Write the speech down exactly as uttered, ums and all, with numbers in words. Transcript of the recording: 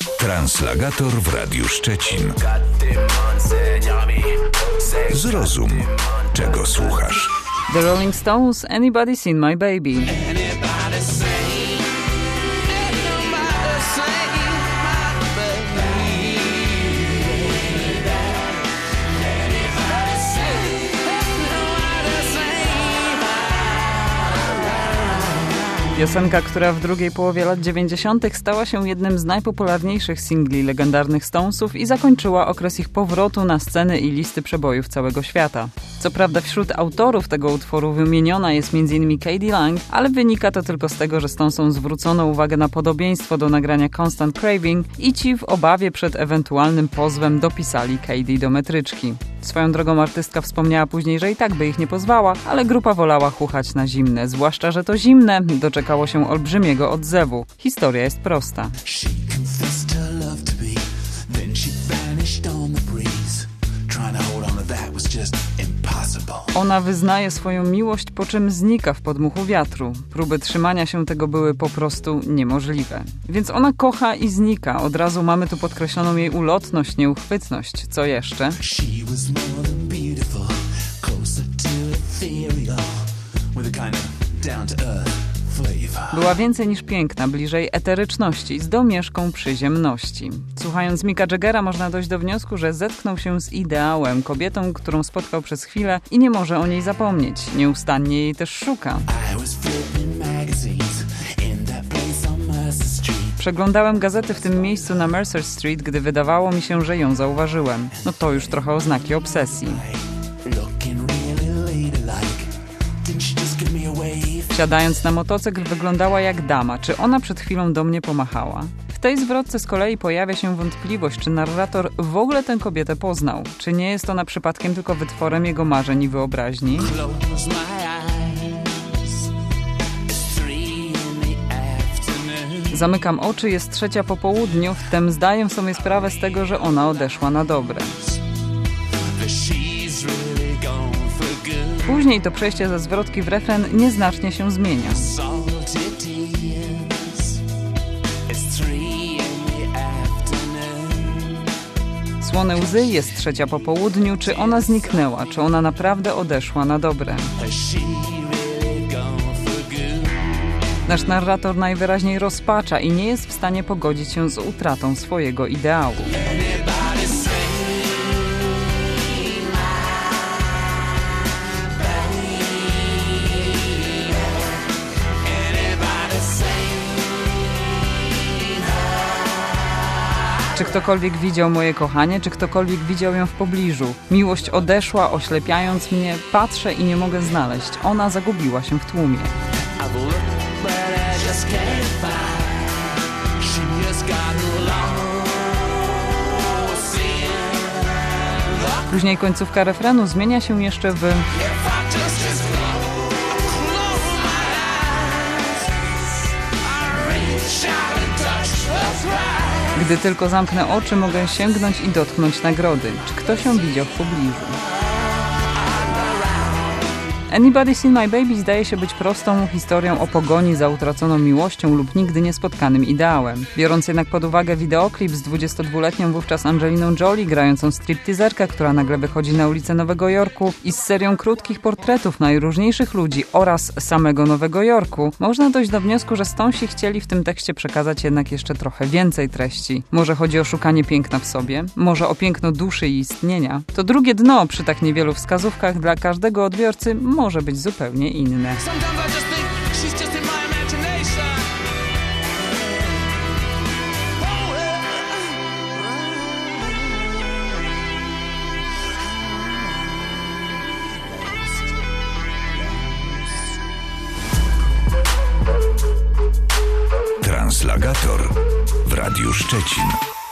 Translagator w Radiu Szczecin. Zrozum, czego słuchasz. The Rolling Stones, Anybody Seen My Baby. Piosenka, która w drugiej połowie lat dziewięćdziesiątych stała się jednym z najpopularniejszych singli legendarnych Stonesów i zakończyła okres ich powrotu na sceny i listy przebojów całego świata. Co prawda wśród autorów tego utworu wymieniona jest m in K D Lang, ale wynika to tylko z tego, że Stonesom zwrócono uwagę na podobieństwo do nagrania Constant Craving i ci w obawie przed ewentualnym pozwem dopisali K D do metryczki. Swoją drogą artystka wspomniała później, że i tak by ich nie pozwała, ale grupa wolała chuchać na zimne, zwłaszcza, że to zimne doczekało się olbrzymiego odzewu. Historia jest prosta. Ona wyznaje swoją miłość, po czym znika w podmuchu wiatru. Próby trzymania się tego były po prostu niemożliwe. Więc ona kocha i znika. Od razu mamy tu podkreśloną jej ulotność, nieuchwytność. Co jeszcze? Była więcej niż piękna, bliżej eteryczności, z domieszką przyziemności. Słuchając Micka Jaggera można dojść do wniosku, że zetknął się z ideałem, kobietą, którą spotkał przez chwilę i nie może o niej zapomnieć. Nieustannie jej też szuka. Przeglądałem gazety w tym miejscu na Mercer Street, gdy wydawało mi się, że ją zauważyłem. No to już trochę oznaki obsesji. Wsiadając na motocykl wyglądała jak dama. Czy ona przed chwilą do mnie pomachała? W tej zwrotce z kolei pojawia się wątpliwość, czy narrator w ogóle tę kobietę poznał. Czy nie jest ona przypadkiem tylko wytworem jego marzeń i wyobraźni? Zamykam oczy, jest trzecia po południu, wtem zdaję sobie sprawę z tego, że ona odeszła na dobre. Później to przejście ze zwrotki w refren nieznacznie się zmienia. Słone łzy, jest trzecia po południu. Czy ona zniknęła? Czy ona naprawdę odeszła na dobre? Nasz narrator najwyraźniej rozpacza i nie jest w stanie pogodzić się z utratą swojego ideału. Czy ktokolwiek widział moje kochanie? Czy ktokolwiek widział ją w pobliżu? Miłość odeszła, oślepiając mnie. Patrzę i nie mogę znaleźć. Ona zagubiła się w tłumie. Później końcówka refrenu zmienia się jeszcze w... Gdy tylko zamknę oczy, mogę sięgnąć i dotknąć nagrody. Czy ktoś ją widział w pobliżu? Anybody Seen My Baby zdaje się być prostą historią o pogoni za utraconą miłością lub nigdy niespotkanym ideałem. Biorąc jednak pod uwagę wideoklip z dwudziestodwuletnią wówczas Angeliną Jolie grającą stripteaserkę, która nagle wychodzi na ulicę Nowego Jorku i z serią krótkich portretów najróżniejszych ludzi oraz samego Nowego Jorku, można dojść do wniosku, że Stonesi chcieli w tym tekście przekazać jednak jeszcze trochę więcej treści. Może chodzi o szukanie piękna w sobie, może o piękno duszy i istnienia. To drugie dno przy tak niewielu wskazówkach dla każdego odbiorcy może być zupełnie inne. Translagator w Radiu Szczecin.